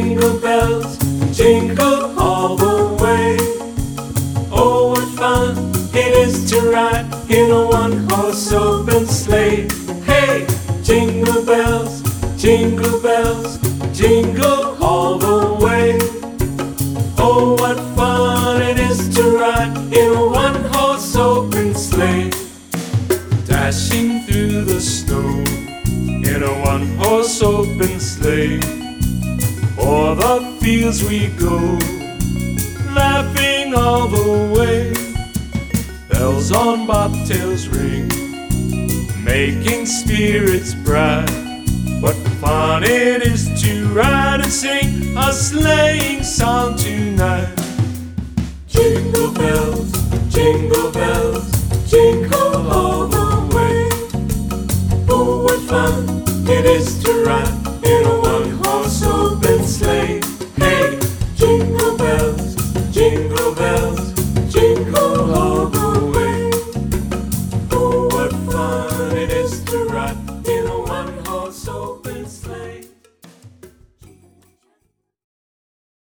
Jingle bells, jingle all the way. Oh, what fun it is to ride in a one-horse open sleigh. Hey, jingle bells, jingle all the way. Oh, what fun it is to ride in a one-horse open sleigh. Dashing through the snow in a one-horse open sleigh. O'er the fields we go, laughing all the way. Bells on bobtails ring, making spirits bright. What fun it is to ride and sing a sleighing song tonight. Jingle bells, jingle all the way. Oh, what fun it is to ride in a one-horse open sleigh. Hey, jingle bells, jingle all the way. Oh, what fun it is to ride